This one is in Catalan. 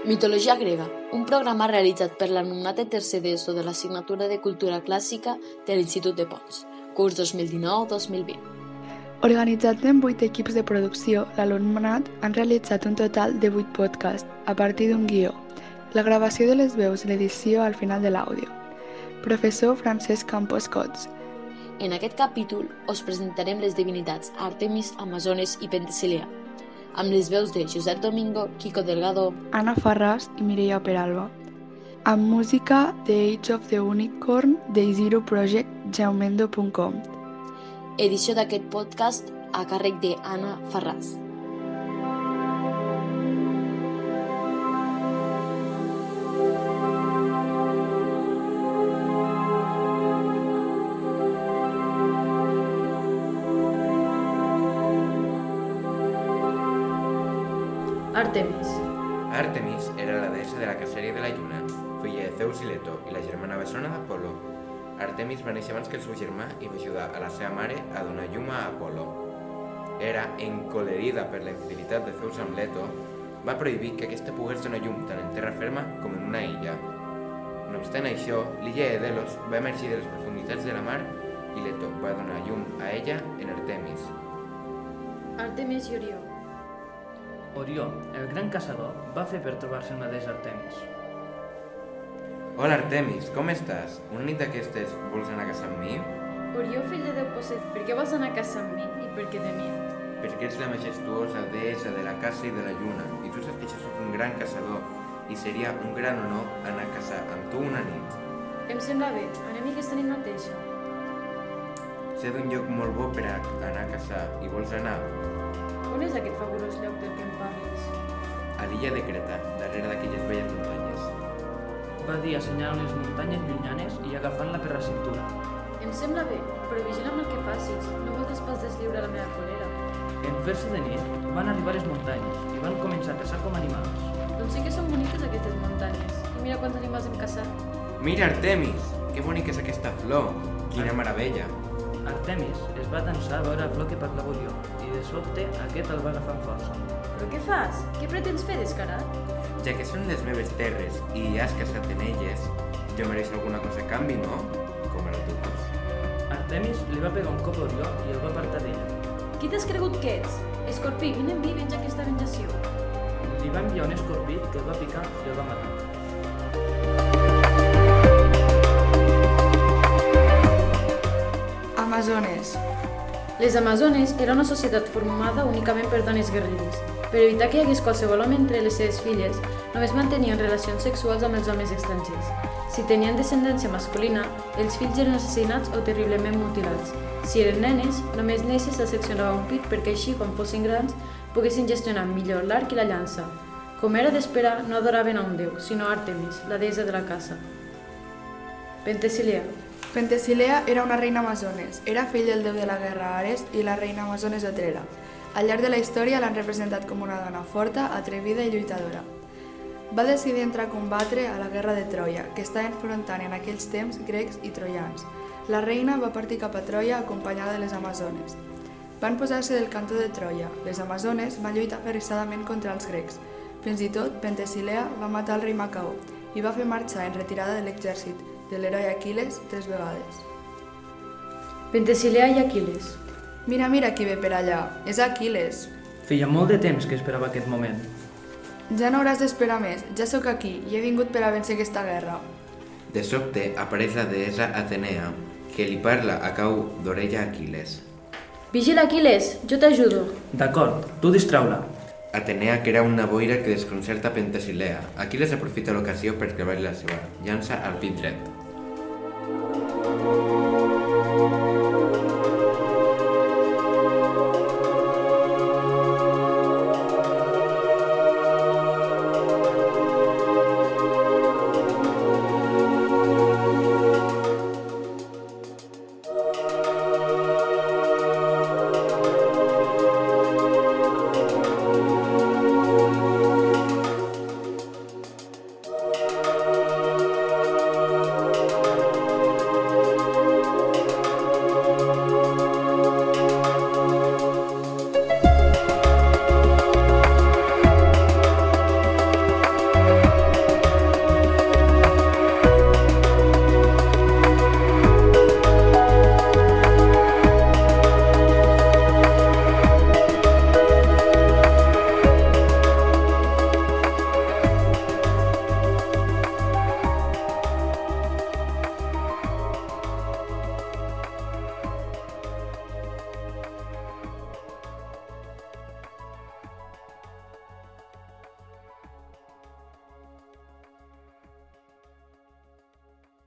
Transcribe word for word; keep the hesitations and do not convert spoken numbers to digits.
Mitologia grega, un programa realitzat per l'alumnat de tercer d'ESO de l'assignatura de Cultura Clàssica de l'Institut de Pons, curs dos mil dinou dos mil vint. Organitzats en vuit equips de producció, l'alumnat han realitzat un total de vuit podcasts a partir d'un guió, la gravació de les veus i l'edició al final de l'àudio. Professor Francesc Campos Cots. En aquest capítol us presentarem les divinitats Àrtemis, Amazones i Pentesilea, amb les veus de Josep Domingo, Quico Delgado, Anna Farràs i Mireia Peralba. Amb música The Age of the Unicorn de Zero Project Jaumendo punt com. Edició d'aquest podcast a càrrec de Anna Farràs. Àrtemis. Àrtemis era la deessa de la caceria de la lluna, filla de Zeus i Leto i la germana bessona d'Apol·lo. Àrtemis va néixer abans que el seu germà i va ajudar a la seva mare a donar llum a Apol·lo. Era encolerida per la infidelitat de Zeus amb Leto, va prohibir que aquesta pogués donar llum tant en terra ferma com en una illa. No obstant això, l'illa de Delos va emergir de les profunditats de la mar i Leto va donar llum a ella en Àrtemis. Àrtemis i Orió. Orió, el gran caçador, va fer per trobar-se una deessa Àrtemis. Hola Àrtemis, com estàs? Una nit d'aquestes vols anar a casa amb mi? Orió, fill de Déu posset, per què vols anar a casa amb mi i per què de mi? Perquè ets la majestuosa deessa de la caça i de la lluna i tu saps que jo soc un gran caçador i seria un gran honor anar a caçar amb tu una nit. Em sembla bé, anem aquesta nit mateixa. Sé d'un lloc molt bo per a anar a caçar i vols anar? On és aquest fabulós lloc del que em parles? A l'illa de Creta, darrere d'aquelles velles muntanyes. Va dir assenyalant les muntanyes llunyanes i agafant-la per la cintura. Em sembla bé, però vigila'm el que facis, no vols pas desliure la meva colera. En fer-se de nit, van arribar a les muntanyes i van començar a caçar com animals. Doncs sí que són boniques aquestes muntanyes, i mira quants animals hem caçat. Mira, Àrtemis! Que bonica és aquesta flor! Quina meravella! Àrtemis es va tensar a veure la flor que parlava Orió i de sobte aquest el va agafar amb força. Però què fas? Què pretens fer, descarat? Ja que són les meves terres i has casat en elles, jo mereixo alguna cosa a canvi, no? Com ara tu vols. Àrtemis li va pegar un cop a Orió i el va apartar d'ella. Qui t'has cregut que ets? Escorpí, vine amb mi i venja aquesta venjació. Li va enviar un escorpí que el va picar i el va matar. Amazones. Les Amazones era una societat formada únicament per dones guerreres. Per evitar que hi hagués qualsevol home entre les seves filles, només mantenien relacions sexuals amb els homes estrangers. Si tenien descendència masculina, els fills eren assassinats o terriblement mutilats. Si eren nenes, només néixer se'ls seccionava un pit perquè així, quan fossin grans, poguessin gestionar millor l'arc i la llança. Com era d'esperar, no adoraven a un déu, sinó a Àrtemis, la deessa de la caça. Pentesilea. Pentesilea era una reina amazones. Era fill del déu de la guerra Ares i la reina amazones Otrera. Al llarg de la història l'han representat com una dona forta, atrevida i lluitadora. Va decidir entrar a combatre a la guerra de Troia, que estava enfrontant en aquells temps grecs i troians. La reina va partir cap a Troia acompanyada de les amazones. Van posar-se del cantó de Troia. Les amazones van lluitar aferrissadament contra els grecs. Fins i tot, Pentesilea va matar el rei Macaó i va fer marxar en retirada de l'exèrcit de l'heroi Aquil·les tres vegades. Pentesilea i Aquil·les. Mira, mira qui ve per allà. És Aquil·les. Feia molt de temps que esperava aquest moment. Ja no hauràs d'esperar més. Ja sóc aquí i he vingut per a vèncer aquesta guerra. De sobte apareix la deessa Atenea, que li parla a cau d'orella a Aquil·les. Vigila, Aquil·les, jo t'ajudo. D'acord, tu distrau-la. Atenea crea una boira que desconcerta Pentesilea. Aquil·les aprofita l'ocasió per clavar la seva llança al pit dret.